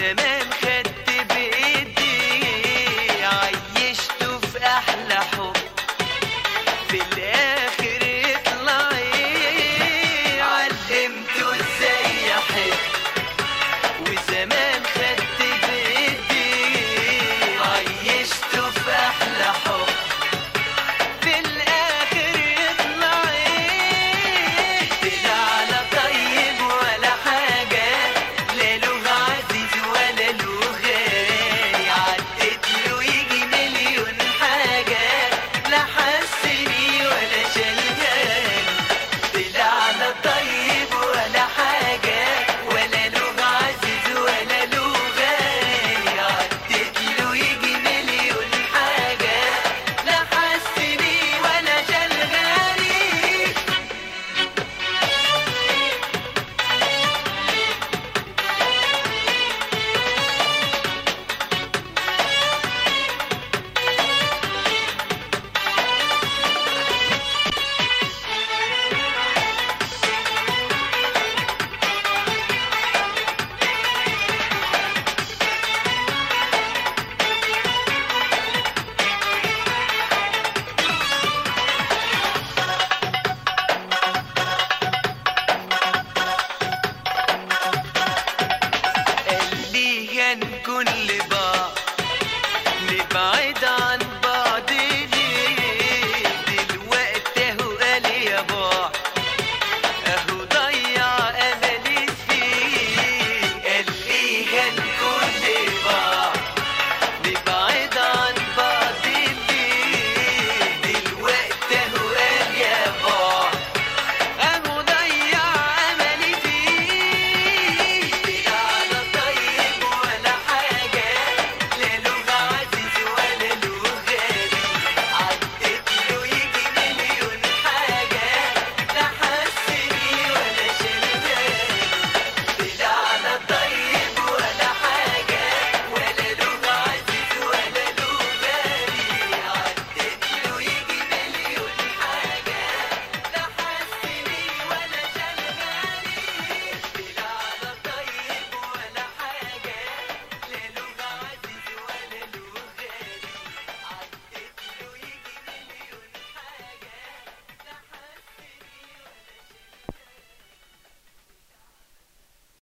وزمان خدت بإيدي عيشته في أحلى حب، في الآخر يطلع إيه؟ علمته إزاي أحب، وزمان خدت بإيدي عيشته في أحلى حب، في الآخر يطلع إيه؟ طلع لا طيب ولا حاجة، لا له عزيز ولا له غالي، عدت له يجي مليون حاجة، لا حسني ولا شالهاني. طلع لا طيب ولا حاجة، ولا له عزيز ولا له غالي، عدت له يجي مليون حاجة، لا حسني ولا شالهاني. قال لي هنكون لبعض، نبعد عن